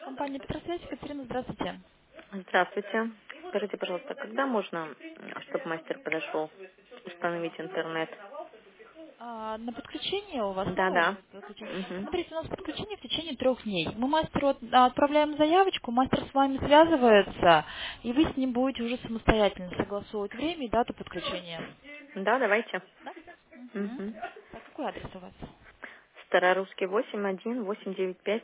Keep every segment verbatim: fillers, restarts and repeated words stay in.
Компания Петросвязь, Екатерина, здравствуйте. Здравствуйте. Скажите, пожалуйста, когда можно, чтобы мастер подошел установить интернет? А, на подключение у вас, ну, Да-да. подключение. Мгм. Смотрите, у нас подключение в течение трех дней. Мы мастеру от- а, отправляем заявочку, мастер с вами связывается, и вы с ним будете уже самостоятельно согласовывать время и дату подключения. Да, давайте. Да? Мгм. Мгм. Так, какой адрес у вас? Старорусский восемь один восемь девять пять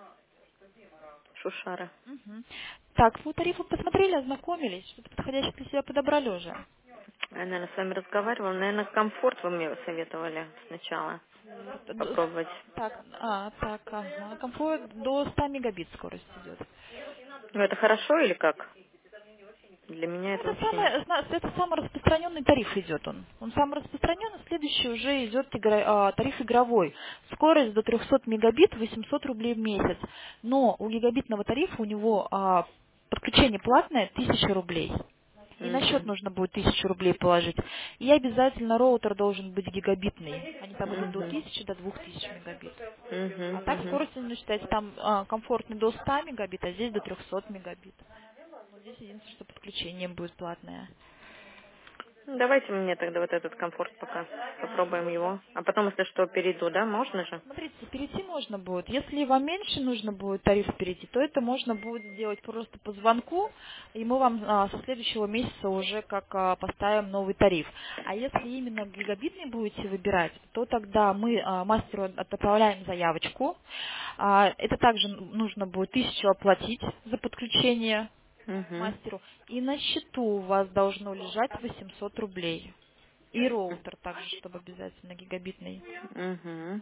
Шушара. Мгм. Так, по тарифу посмотрели, ознакомились, что-то подходящее для себя подобрали уже. Я, наверное, с вами разговаривала. Наверное, комфорт вы мне советовали сначала Вот, д- попробовать. Так, а, так, ага. Комфорт до ста мегабит скорость идет. Ну, это хорошо или как? Для меня Ну, это это вообще... самый, зна- это самый распространенный тариф идет он. Он самый распространенный, следующий уже идет игра- а, тариф игровой. Скорость до трехсот мегабит, восемьсот рублей в месяц. Но у гигабитного тарифа у него а, подключение платное тысяча рублей. И на счет Мгм. нужно будет тысячу рублей положить. И обязательно роутер должен быть гигабитный. Они там идут до Мгм. тысячи, до двух тысяч мегабит. А Мгм. так Мгм. скорость, ну, считается, там а, комфортно до ста мегабит, а здесь до трехсот мегабит. Вот здесь единственное, что подключение будет платное. Ну, давайте мне тогда вот этот комфорт пока. Попробуем его. А потом, если что, перейду, да? Можно же? Смотрите, перейти можно будет. Если вам меньше нужно будет тариф перейти, то это можно будет сделать просто по звонку, и мы вам а, со следующего месяца уже как а, поставим новый тариф. А если именно гигабитный будете выбирать, то тогда мы а, мастеру отправляем заявочку. А, это также нужно будет тысячу оплатить за подключение Угу. мастеру. И на счету у вас должно лежать восемьсот рублей. И роутер также, чтобы обязательно гигабитный. Угу.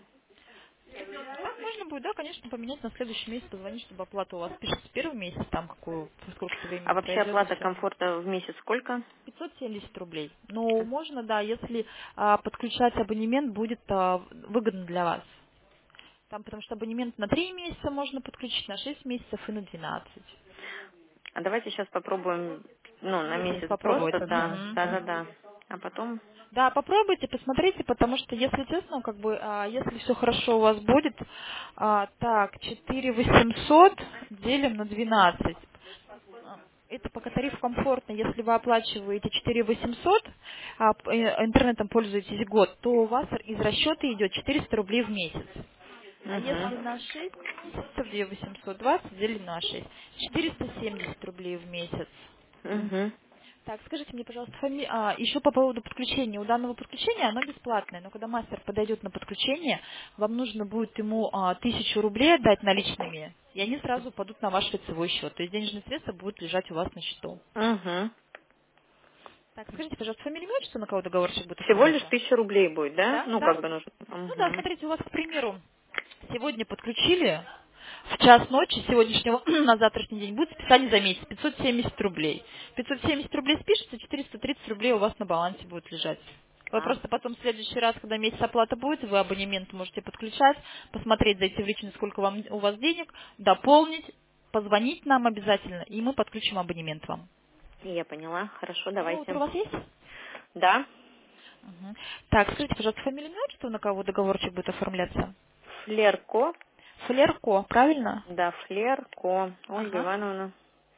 Так можно будет, да, конечно, поменять на следующий месяц, позвонить, чтобы оплата у вас пишется первый месяц, там какую, сколько А времени вообще пройдет и оплата все. комфорта в месяц сколько? пятьсот семьдесят рублей. Но можно, да, если а, подключать абонемент будет а, выгодно для вас. Там, потому что абонемент на три месяца можно подключить, на шесть месяцев и на двенадцать. А давайте сейчас попробуем, ну, на Месяц месяц попробовать. просто, да, Мгм, да, да, мгм. да. А потом, Да, попробуйте, посмотрите, потому что, если честно, как бы, а, если все хорошо у вас будет, а, так, четыре восемьсот делим на двенадцать. А, Это пока тариф комфортный. Если вы оплачиваете четыре восемьсот, а п- э, интернетом пользуетесь год, то у вас из расчета идет четыреста рублей в месяц. А если угу, на шесть месяцев, две восемьсот двадцать делим на шесть, четыреста семьдесят рублей в месяц. угу, Так, скажите мне, пожалуйста, фами- а, еще по поводу подключения. У данного подключения оно бесплатное, но когда мастер подойдет на подключение, вам нужно будет ему а, тысячу рублей отдать наличными, и они сразу падут на ваш лицевой счет. То есть денежные средства будут лежать у вас на счету. угу. Так, скажите, пожалуйста, фамилию, имя, отчество, на кого договорчик будет Всего лишь оформляться? тысяча рублей будет, да? Да, Ну, да. как бы нужно. Ну да, Угу, смотрите, у вас, к примеру, сегодня подключили, в час ночи сегодняшнего на завтрашний день будет списание за месяц пятьсот семьдесят рублей. пятьсот семьдесят рублей спишется, четыреста тридцать рублей у вас на балансе будет лежать. Вы а, просто потом в следующий раз, когда месяц оплата будет, вы абонемент можете подключать, посмотреть, зайти в личность, сколько вам, у вас денег, дополнить, позвонить нам обязательно, и мы подключим абонемент вам. я поняла. Хорошо, Роутер у давайте. вас есть? Да, Мгм. Так, скажите, пожалуйста, фамилию, имя, отчество, на кого договорчик будет оформляться? Флерко. Флерко, правильно? Да, Флерко. Ольга Ага. Ивановна.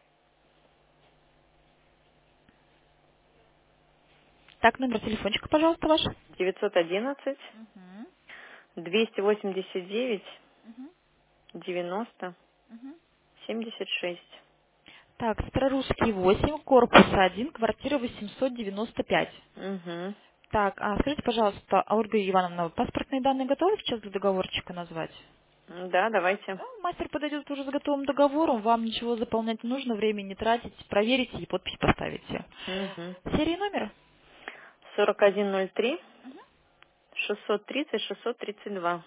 Так, номер телефончика, пожалуйста, ваш. девятьсот одиннадцать Мгм. двести восемьдесят девять Мгм. девяносто Мгм. семьдесят шесть. Так, Старорусский восемь, корпус один, квартира восемьсот девяносто пять. Угу. Так, а скажите, пожалуйста, а Ольга Ивановна, паспортные данные готовы сейчас для договорчика назвать? Да, давайте. Да, мастер подойдет уже с готовым договором, вам ничего заполнять не нужно, времени не тратить, проверите и подпись поставите. Угу. Серия номера? сорок один ноль три шестьсот тридцать шестьсот тридцать два.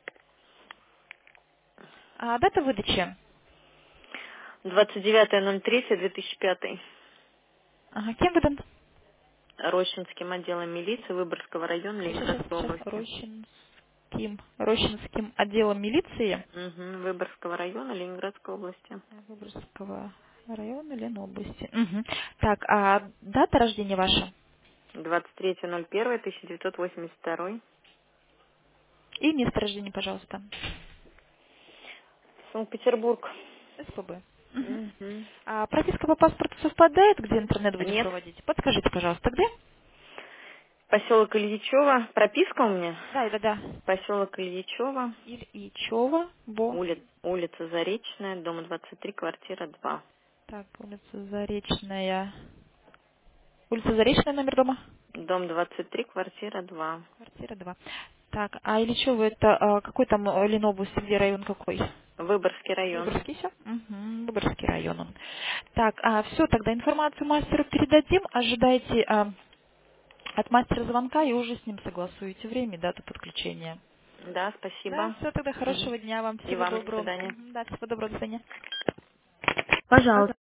А дата выдачи? двадцать девятое ноль третье две тысячи пятый. Ага, кем выдан? Рощинским отделом милиции Выборгского района Сейчас, сейчас, Ленинградской сейчас. области. Рощинским, Рощинским отделом милиции Угу. Выборгского района Ленинградской области. Выборгского района Ленобласти. Мгм. Так, а дата рождения ваша? двадцать третье ноль первое тысяча девятьсот восемьдесят второй. И место рождения, пожалуйста. Санкт-Петербург. СПБ. Мгм. Мгм. А прописка по паспорту совпадает, где интернет будем Нет. проводить? Подскажите, пожалуйста, где? Поселок Ильичева. Прописка у меня. Да, да, да. Поселок Ильичева. Ильичева, Бо. Ули- Улица Заречная, дом двадцать три, квартира два. Так, улица Заречная. Улица Заречная, номер дома? Дом двадцать три, квартира два. Квартира два. Так, а Ильичева это а, какой там э, Ленобласть, где район какой? Выборгский район. Выборгский все? Угу, Выборгский район он. Так, а все, тогда информацию мастеру передадим. Ожидайте а, от мастера звонка и уже с ним согласуете время и дату подключения. Да, Да, спасибо. все, тогда Мгм. хорошего дня вам. И Всего вам до доброго. свидания. Мгм, да, всего доброго. До свидания. Пожалуйста.